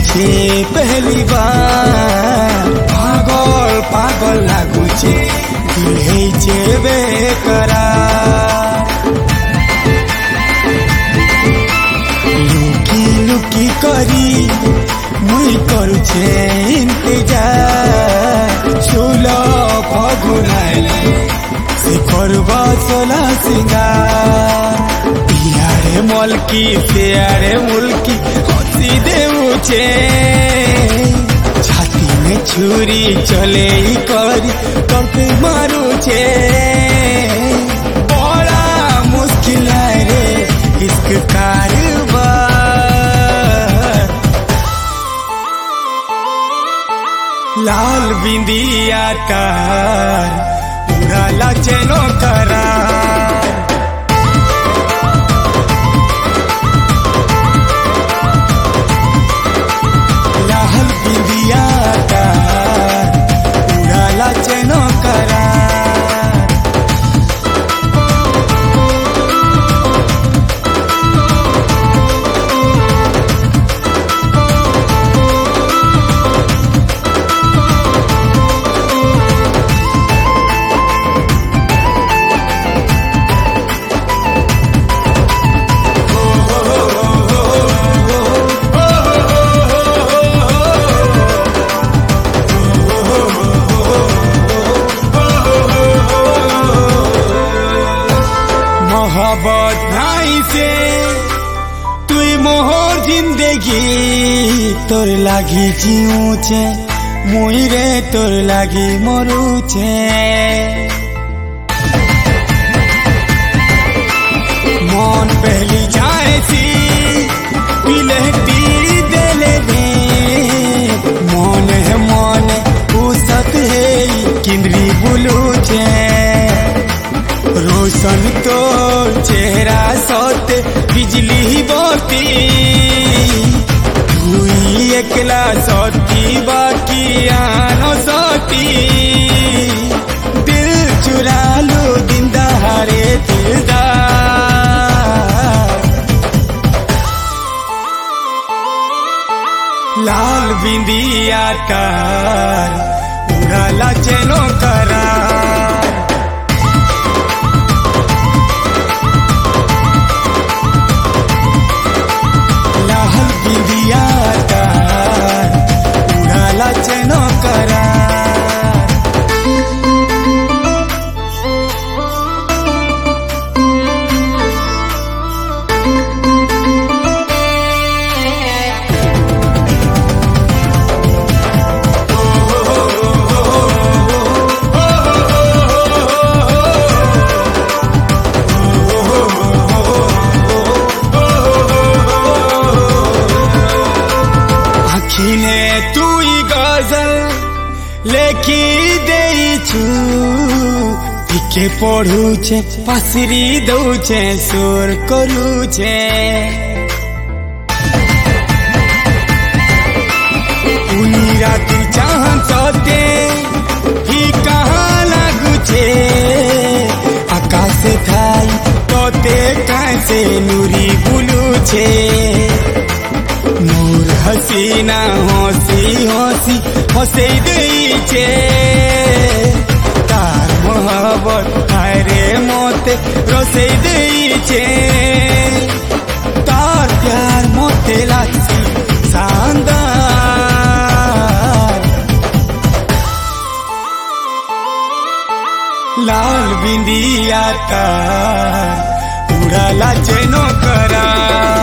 देखुचे पहली बार पागल पागल लागुचे दिल बेकरार लुकी लुकी करी मुई करुचे इंतजार षोलो फागुन आइले से करबा सोला सिंगार इयारे मलकी सियारे मुल्की हसी देउचे छाती में छुरी चले करी करते मारुचे बड़ा मुश्किल है रे इश्क कारबार लाल बिंदिया तार उड़ाला चेनो करार लाल बिंदिया तार उड़ाला चेनो करार मोहब्बत भाई से तुई मोहर जिंदगी तोर लागी जीऊचे मुई रे तोर लागी मरुचे मन पहली जाए सी पिलहती देले दे मन है मन उसत है किंद्री बुलूचे रोशन तो चेहरा सोते बिजली बोती तुई एकला सोती बाकी आनो सोती दिल चुरा लो दिन दहाड़े दिलदार लाल बिंदिया तार उड़ाला चेनो करार बिंदिया तार उड़ाला चेनो करार आखिने तुई गजल लेखी देइछु टिके पढ़ुचे पासरी दउचे सुर करुचे उनी राती चाहन सते ही कहाँ लागुचे आकाश थाई तोते कैसे नूरी बुलुचे मोर हसीना हसी हसी हसे देइचे तार मोहब्बत हायरे मोते रसे देइचे तार प्यार मोते लागसी शानदार लाल बिंदिया तार उड़ाला चेनो करार